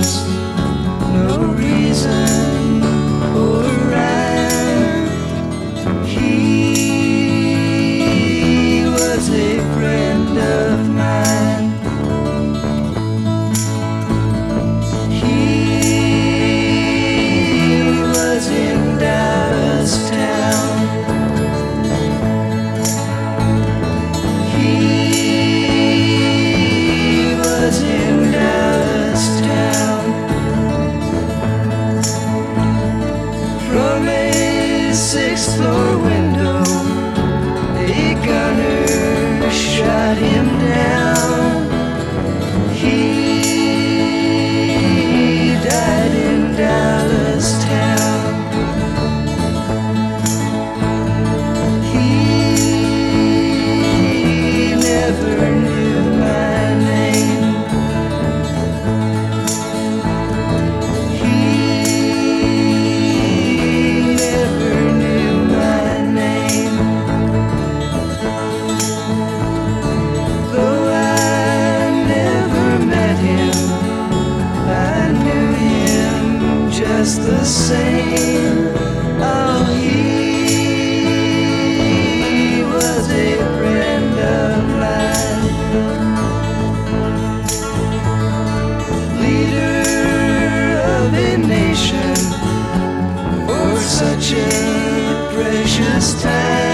no reason or rhyme. He was a friend of mine. He was in Dallas town. He was in Dallas town. From a sixth floor window, a gunner shot him down. He died in Dallas town. He never knew my name. He never knew my name. Though I never met him, I knew him just the same. Oh, he was a friend of mine. Leader of a nation for such a precious time.